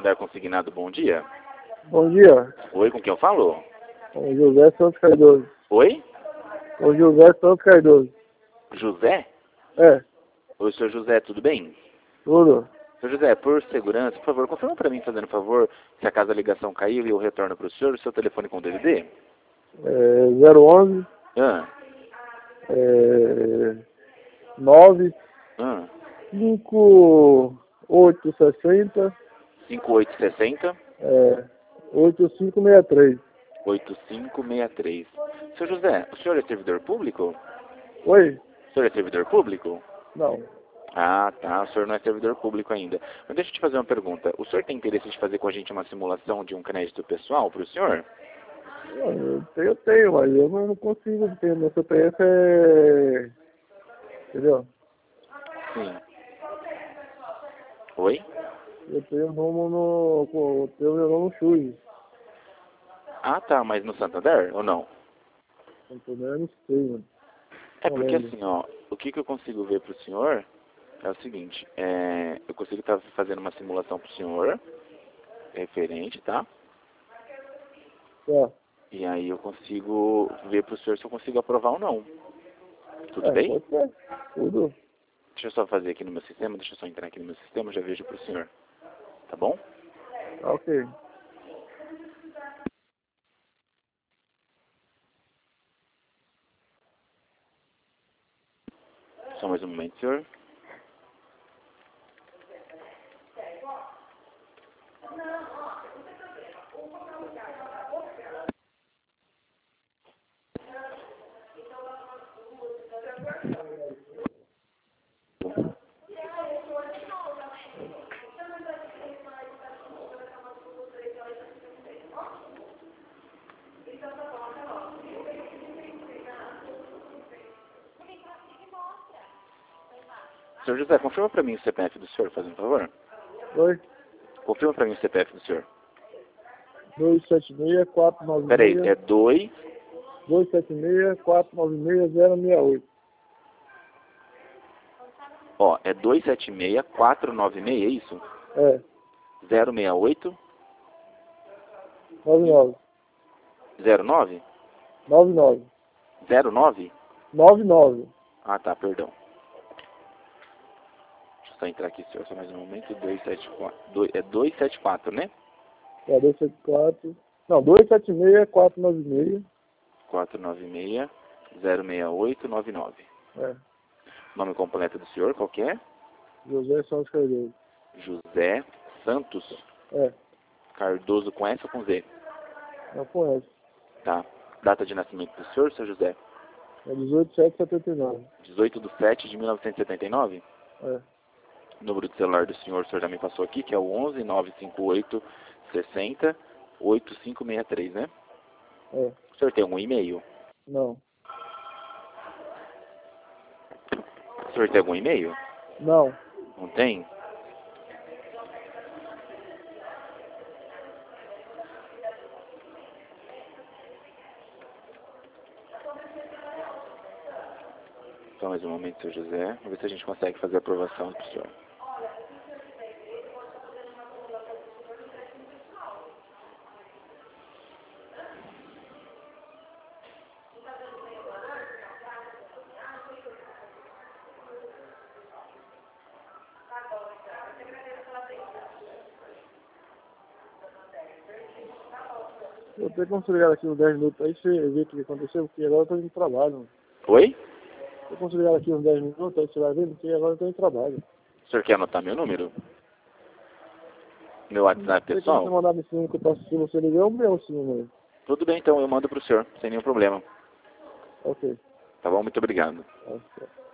Santander Consignado, bom dia. Bom dia. Oi, com quem eu falo? O José Santos Cardoso. Oi? O José Santos Cardoso. José? É, Oi, senhor José, tudo bem? tudo. Senhor José, por segurança, por favor, confirma para mim, fazendo favor, se acaso a ligação caiu e eu retorno para o senhor o seu telefone com DVD? 011 Ah, 9 ah, 5860 5860 8563. 8563. Senhor José, o senhor é servidor público? Oi? O senhor é servidor público? Não. Ah, tá. O senhor não é servidor público ainda. Mas deixa eu te fazer uma pergunta. O senhor tem interesse de fazer com a gente uma simulação de um crédito pessoal para o senhor? Eu tenho, mas eu não consigo ter. Meu CPF é. Entendeu? Sim. Oi? Eu tenho rumo no. Eu tenho meu nome no Chus. Ah, tá. Mas no Santander ou não? Santander não sei, mano. É Não porque lembro. assim, ó, o que eu consigo ver para o senhor é o seguinte, eu consigo estar fazendo uma simulação para o senhor, referente, tá? Tá. E aí eu consigo ver para o senhor se eu consigo aprovar ou não. Tudo bem? Pode ser. Tudo. Deixa eu só fazer aqui no meu sistema, deixa eu só entrar aqui no meu sistema, eu já vejo para o senhor. Tá bom? Tá, ok. Só mais um momento, senhor. Senhor José, confirma para mim o CPF do senhor, fazendo um favor. Oi? Confirma para mim o CPF do senhor. 276 Peraí, 496 é 2... 276 496 068. Ó, é 276-496, é isso? É, 068 99. 09? 99. 09? 99. Ah, tá, perdão. Deixa eu só entrar aqui, senhor, só mais um momento. 274. É 274, né? É 274. Não, 276 496. 496-068-99. É, Nome completo do senhor, qual que é? José Santos Cardoso. José Santos É, Cardoso, com S ou com Z? não conhece. Tá. Data de nascimento do senhor, seu José? É 18779. 18/7/1979? É, Número de celular do senhor, o senhor já me passou aqui, que é o 11-958-60-8563, né? é. O senhor tem algum e-mail? Não. O senhor tem algum e-mail? Não. Não tem? Só mais um momento, seu José. Vamos ver se a gente consegue fazer a aprovação do senhor. Eu tenho que conciliar aqui uns 10 minutos aí, você vê o que aconteceu, porque agora eu tô indo pro trabalho. Mano. Oi? Eu conciliar aqui uns 10 minutos, aí você vai ver, porque agora eu tô indo pro trabalho. O senhor quer anotar meu número? Meu WhatsApp Tem como você pessoal? mandar nesse número que eu posso, se você ligar, o meu sim, mano. Tudo bem, então eu mando pro senhor, sem nenhum problema. Ok. Tá bom? Muito obrigado. Ok.